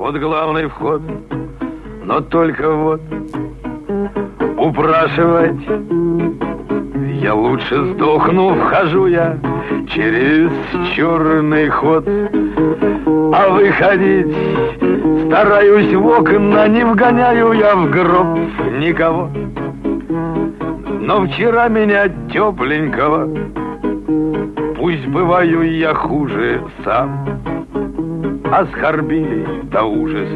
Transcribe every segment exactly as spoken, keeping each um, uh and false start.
вот главный вход. Но только вот упрашивать я лучше сдохну, вхожу я через черный ход. А выходить стараюсь в окна, не вгоняю я в гроб никого. Но вчера меня тепленького, пусть бываю я хуже сам, оскорбили до ужаса,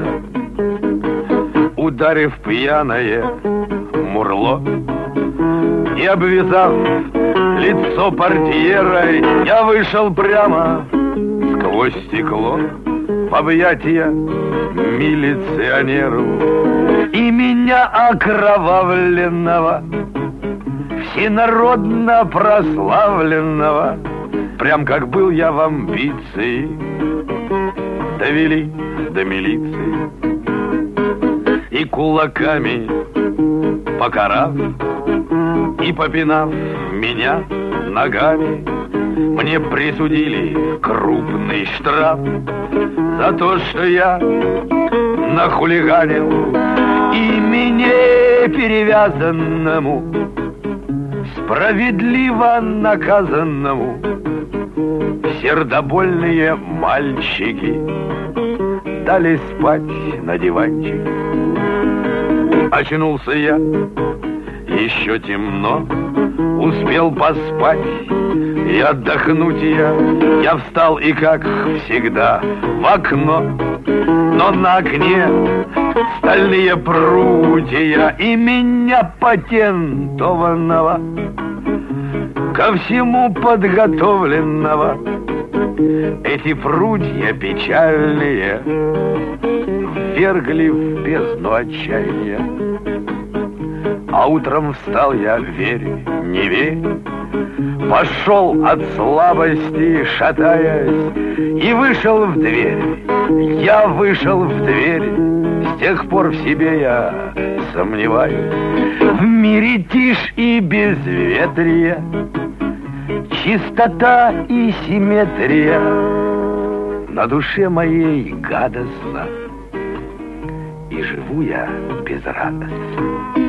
ударив пьяное мурло. И обвязав лицо портьерой, я вышел прямо сквозь стекло в объятия милиционеру. И меня окровавленного, всенародно прославленного, прям как был я в амбиции, довели до милиции. И кулаками покарав, и попинав меня ногами, мне присудили крупный штраф за то, что я нахулиганил. И мне перевязанному, справедливо наказанному, сердобольные мальчики дали спать на диванчике. Очнулся я, еще темно, успел поспать и отдохнуть я. Я встал и, как всегда, в окно, но на окне стальные прутья. И меня патентованного, ко всему подготовленного, эти прутья печальные ввергли в бездну отчаяния. А утром встал я, верь, не верь, пошел от слабости, шатаясь, и вышел в дверь. Я вышел в дверь, с тех пор в себе я сомневаюсь. В мире тишь и безветрие, чистота и симметрия, на душе моей гадостно, и живу я безрадостно.